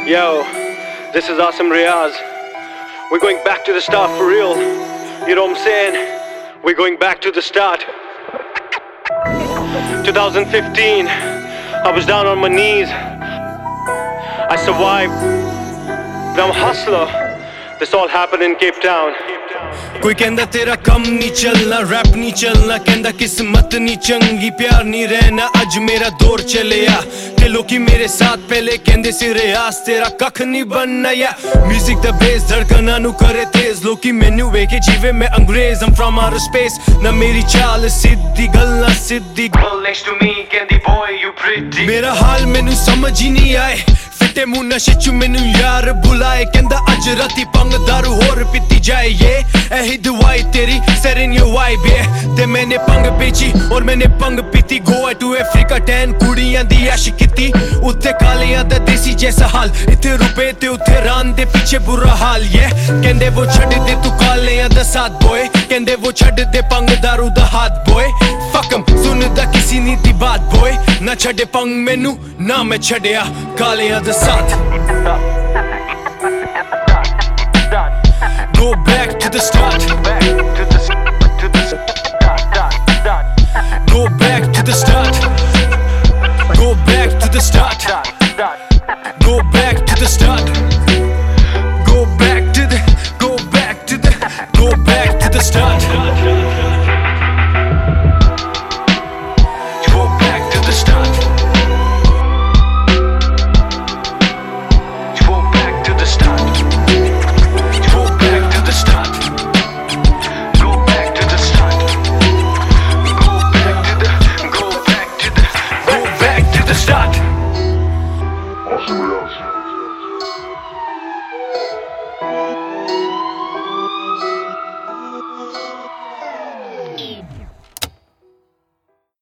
Yo, this is Asim Riaz. We're going back to the start for real. You know what I'm saying? We're going back to the start. 2015, I was down on my knees. I survived. I'm a hustler. This all happened in Cape Town. कोई कहंदा तेरा कम नहीं चलना, rap नहीं चलना, कहंदा किस्मत नहीं चंगी, प्यार नहीं रहना, अज मेरा दौर चलिया ते लोकी मेरे साथ पहले कहंदे सी रियाज तेरा कख नहीं बनना या म्यूजिक दा बेस धड़कना नु करे तेज लोकी मैनू वेखे जीवे मैं अंग्रेज I'm from outer space ना मेरी चाल सिद्धी गल्ला सिद्धी girl next to me कहंदी boy you pretty मेरा हाल मैनू समझ ही नहीं आए फिटे मुंह नशे च मैनू यार बुलाए कहंदा अज राती पंग दारू होर पीती जाए ये ऐही दवाई तेरी set in your vibe yeah ते मैंने पंग बेची और मैंने पंग पीती गोवा टू अफ्रीका 10 कुड़ियां दी ऐश कीती उत्थे कालियां दा देसी जैसा हाल इत्थे रुपए ते उत्थे रान दे पीछे बुरा हाल ये कहंदे वो छड्ड दे तू कालियां दा साथ बॉय कहंदे वो छड्ड दे पंग दारू दा हाथ बॉय fuck 'em सुनदा किसी नी दी बात बॉय ना छड्डे पंग मैनू ना मैं छड्डिया कालियां दा साथ Go back to the start. Go back to the start. Go back to the start.